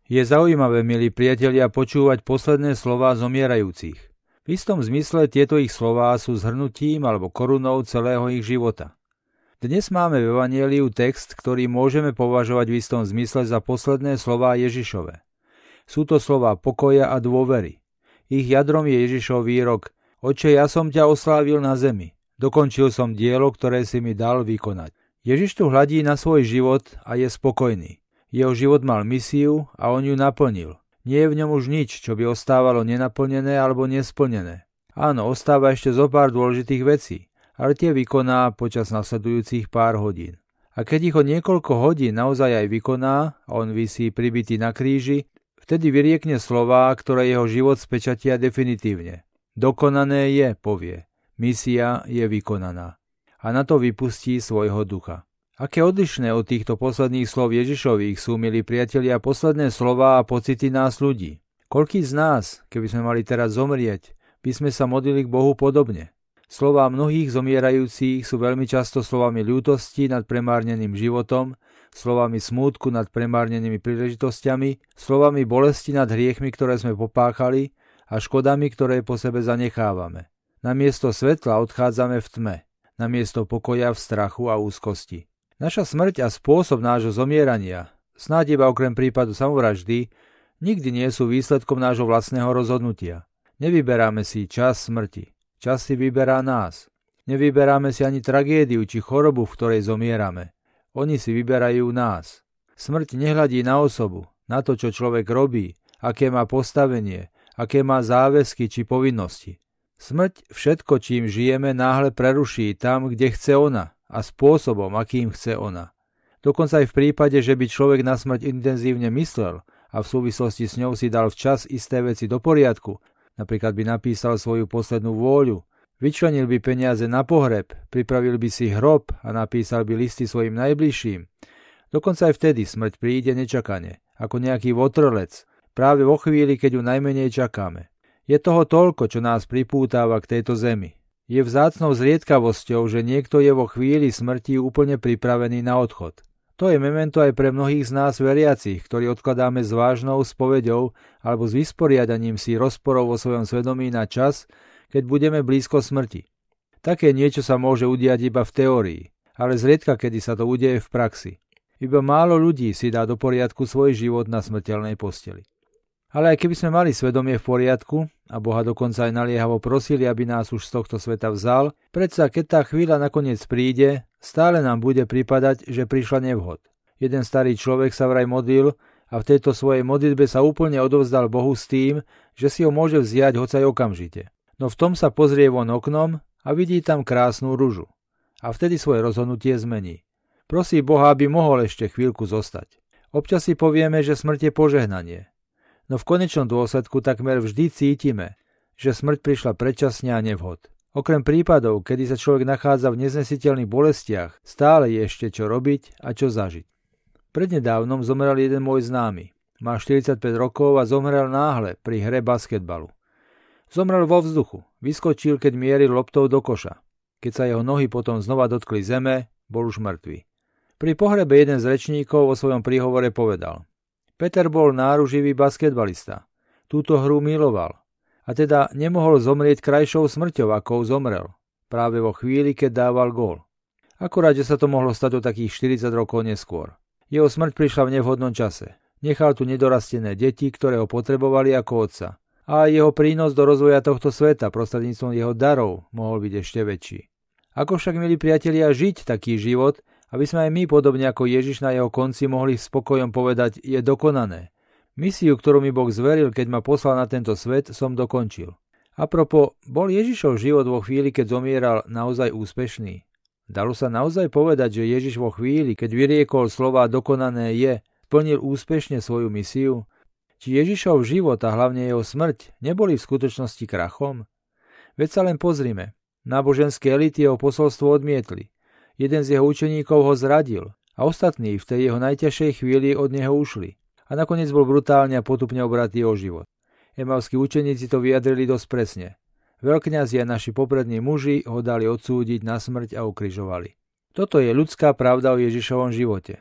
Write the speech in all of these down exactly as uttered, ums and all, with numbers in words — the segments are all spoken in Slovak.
Je zaujímavé, milí priatelia, počúvať posledné slová zomierajúcich. V istom zmysle tieto ich slová sú zhrnutím alebo korunou celého ich života. Dnes máme v Evanjeliu text, ktorý môžeme považovať v istom zmysle za posledné slová Ježišove. Sú to slová pokoja a dôvery. Ich jadrom je Ježišov výrok: Otče, ja som ťa oslávil na zemi. Dokončil som dielo, ktoré si mi dal vykonať. Ježiš tu hľadí na svoj život a je spokojný. Jeho život mal misiu a on ju naplnil. Nie je v ňom už nič, čo by ostávalo nenaplnené alebo nesplnené. Áno, ostáva ešte zo pár dôležitých vecí, ale tie vykoná počas nasledujúcich pár hodín. A keď ich o niekoľko hodín naozaj aj vykoná a on visí pribitý na kríži, vtedy vyriekne slová, ktoré jeho život spečatia definitívne. Dokonané je, povie. Misia je vykonaná. A na to vypustí svojho ducha. Aké odlišné od týchto posledných slov Ježišových sú, milí priatelia, posledné slová a pocity nás ľudí. Koľký z nás, keby sme mali teraz zomrieť, by sme sa modlili k Bohu podobne? Slová mnohých zomierajúcich sú veľmi často slovami ľútosti nad premárneným životom, slovami smútku nad premárnenými príležitosťami, slovami bolesti nad hriechmi, ktoré sme popáchali, a škodami, ktoré po sebe zanechávame. Namiesto svetla odchádzame v tme, namiesto pokoja v strachu a úzkosti. Naša smrť a spôsob nášho zomierania, snáď iba okrem prípadu samovraždy, nikdy nie sú výsledkom nášho vlastného rozhodnutia. Nevyberáme si čas smrti, čas si vyberá nás. Nevyberáme si ani tragédiu či chorobu, v ktorej zomierame. Oni si vyberajú nás. Smrť nehľadí na osobu, na to, čo človek robí, aké má postavenie, aké má záväzky či povinnosti. Smrť všetko, čím žijeme, náhle preruší tam, kde chce ona, a spôsobom, akým chce ona. Dokonca aj v prípade, že by človek na smrť intenzívne myslel a v súvislosti s ňou si dal včas isté veci do poriadku, napríklad by napísal svoju poslednú vôľu, vyčlenil by peniaze na pohreb, pripravil by si hrob a napísal by listy svojim najbližším. Dokonca aj vtedy smrť príde nečakane, ako nejaký votrlec, práve vo chvíli, keď ju najmenej čakáme. Je toho toľko, čo nás pripútáva k tejto zemi. Je vzácnou zriedkavosťou, že niekto je vo chvíli smrti úplne pripravený na odchod. To je memento aj pre mnohých z nás veriacich, ktorí odkladáme s vážnou spoveďou alebo s vysporiadaním si rozporov vo svojom svedomí na čas, keď budeme blízko smrti. Také niečo sa môže udiať iba v teórii, ale zriedka kedy sa to udeje v praxi. Iba málo ľudí si dá do poriadku svoj život na smrteľnej posteli. Ale aj keby sme mali svedomie v poriadku a Boha dokonca aj naliehavo prosili, aby nás už z tohto sveta vzal, predsa keď tá chvíľa nakoniec príde, stále nám bude pripadať, že prišla nevhod. Jeden starý človek sa vraj modlil a v tejto svojej modlitbe sa úplne odovzdal Bohu s tým, že si ho môže vziať hocaj okamžite. No v tom sa pozrie von oknom a vidí tam krásnu ružu. A vtedy svoje rozhodnutie zmení. Prosí Boha, aby mohol ešte chvíľku zostať. Občas si povieme, že smrť je požehnanie. No v konečnom dôsledku takmer vždy cítime, že smrť prišla predčasne a nevhod. Okrem prípadov, kedy sa človek nachádza v neznesiteľných bolestiach, stále je ešte čo robiť a čo zažiť. Prednedávnom zomrel jeden môj známy. Má štyridsaťpäť rokov a zomrel náhle pri hre basketbalu. Zomrel vo vzduchu, vyskočil, keď mieril loptou do koša. Keď sa jeho nohy potom znova dotkli zeme, bol už mŕtvy. Pri pohrebe jeden z rečníkov vo svojom príhovore povedal: Peter bol náruživý basketbalista. Túto hru miloval. A teda nemohol zomrieť krajšou smrťou, akou zomrel. Práve vo chvíli, keď dával gól. Akurát, že sa to mohlo stať o takých štyridsať rokov neskôr. Jeho smrť prišla v nevhodnom čase. Nechal tu nedorastené deti, ktoré ho potrebovali ako otca. A jeho prínos do rozvoja tohto sveta prostredníctvom jeho darov mohol byť ešte väčší. Ako však, milí priatelia, žiť taký život, aby sme aj my, podobne ako Ježiš na jeho konci, mohli spokojom povedať: je dokonané. Misiu, ktorú mi Boh zveril, keď ma poslal na tento svet, som dokončil. Apropo, bol Ježišov život vo chvíli, keď zomieral, naozaj úspešný? Dalo sa naozaj povedať, že Ježiš vo chvíli, keď vyriekol slová dokonané je, splnil úspešne svoju misiu? Či Ježišov život a hlavne jeho smrť neboli v skutočnosti krachom? Veď sa len pozrime. Náboženské elity jeho posolstvo odmietli. Jeden z jeho učeníkov ho zradil a ostatní v tej jeho najťažšej chvíli od neho ušli. A nakoniec bol brutálne a potupne obratý o život. Emavskí učeníci to vyjadrili dosť presne. Veľkňazi a naši poprední muži ho dali odsúdiť na smrť a ukrižovali. Toto je ľudská pravda o Ježišovom živote.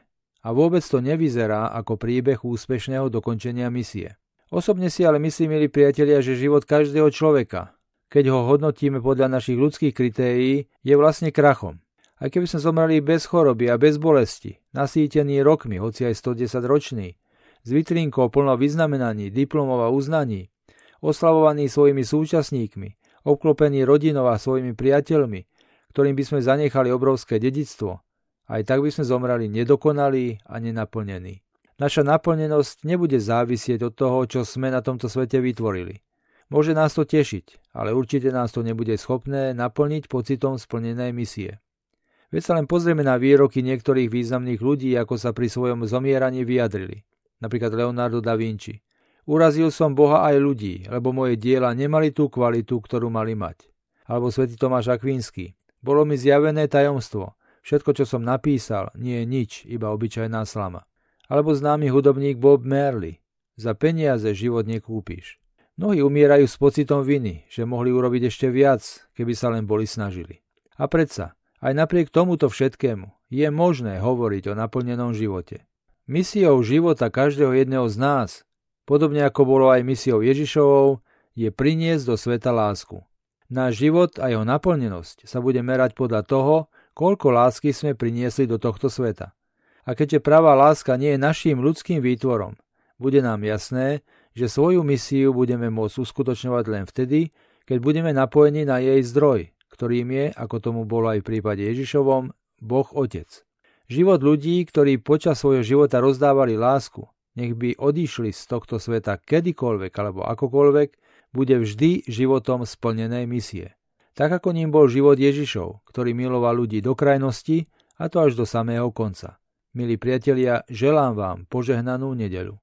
A vôbec to nevyzerá ako príbeh úspešného dokončenia misie. Osobne si ale myslím, milí priatelia, že život každého človeka, keď ho hodnotíme podľa našich ľudských kritérií, je vlastne krachom. Aj keby sme zomreli bez choroby a bez bolesti, nasýtený rokmi, hoci aj stodesaťročný, s vitrínkou plnou vyznamenaní, diplomov a uznaní, oslavovaný svojimi súčasníkmi, obklopený rodinou a svojimi priateľmi, ktorým by sme zanechali obrovské dedičstvo, aj tak by sme zomreli nedokonalí a nenaplnení. Naša naplnenosť nebude závisieť od toho, čo sme na tomto svete vytvorili. Môže nás to tešiť, ale určite nás to nebude schopné naplniť pocitom splnenej misie. Veď sa len pozrieme na výroky niektorých významných ľudí, ako sa pri svojom zomieraní vyjadrili. Napríklad Leonardo da Vinci. Urazil som Boha aj ľudí, lebo moje diela nemali tú kvalitu, ktorú mali mať. Alebo svätý Tomáš Akvinský. Bolo mi zjavené tajomstvo. Všetko, čo som napísal, nie je nič, iba obyčajná slama. Alebo známy hudobník Bob Marley. Za peniaze život nekúpiš. Mnohí umierajú s pocitom viny, že mohli urobiť ešte viac, keby sa len boli snažili. A predsa, aj napriek tomuto všetkému je možné hovoriť o naplnenom živote. Misiou života každého jedného z nás, podobne ako bolo aj misiou Ježišovou, je priniesť do sveta lásku. Náš život a jeho naplnenosť sa bude merať podľa toho, koľko lásky sme priniesli do tohto sveta. A keďže pravá láska nie je naším ľudským výtvorom, bude nám jasné, že svoju misiu budeme môcť uskutočňovať len vtedy, keď budeme napojení na jej zdroj, ktorým je, ako tomu bolo aj v prípade Ježišovom, Boh Otec. Život ľudí, ktorí počas svojho života rozdávali lásku, nech by odišli z tohto sveta kedykoľvek alebo akokoľvek, bude vždy životom splnenej misie. Tak ako ním bol život Ježišov, ktorý miloval ľudí do krajnosti, a to až do samého konca. Milí priatelia, želám vám požehnanú nedeľu.